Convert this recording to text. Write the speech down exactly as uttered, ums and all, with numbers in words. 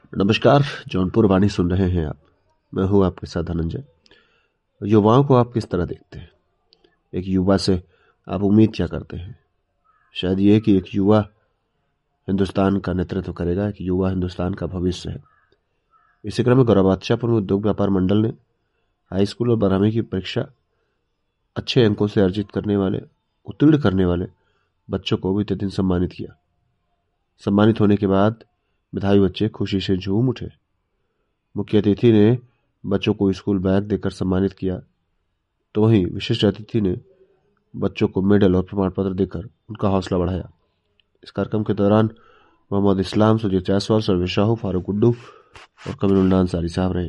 नमस्कार। जौनपुर वाणी सुन रहे हैं आप। मैं हूं आपके साथ धनंजय। युवाओं को आप किस तरह देखते हैं? एक युवा से आप उम्मीद क्या करते हैं? शायद ये कि एक युवा हिंदुस्तान का नेतृत्व करेगा, एक युवा हिंदुस्तान का भविष्य है। इसी क्रम में गौरवाध्यापुर में उद्योग व्यापार मंडल ने हाई स्कूल और बारहवीं की परीक्षा अच्छे अंकों से अर्जित करने वाले, उत्तीर्ण करने वाले बच्चों को बीते दिन सम्मानित किया। सम्मानित होने के बाद मेधावी बच्चे खुशी से झूम उठे। मुख्य अतिथि ने बच्चों को स्कूल बैग देकर सम्मानित किया, तो वहीं विशिष्ट अतिथि ने बच्चों को मेडल और प्रमाण पत्र देकर उनका हौसला बढ़ाया। इस कार्यक्रम के दौरान मोहम्मद इस्लाम, सुजीत जायसवाल, सर्वे शाहू, फारूक गुड्डू और कमीरुल्लाह अंसारी साहब रहे।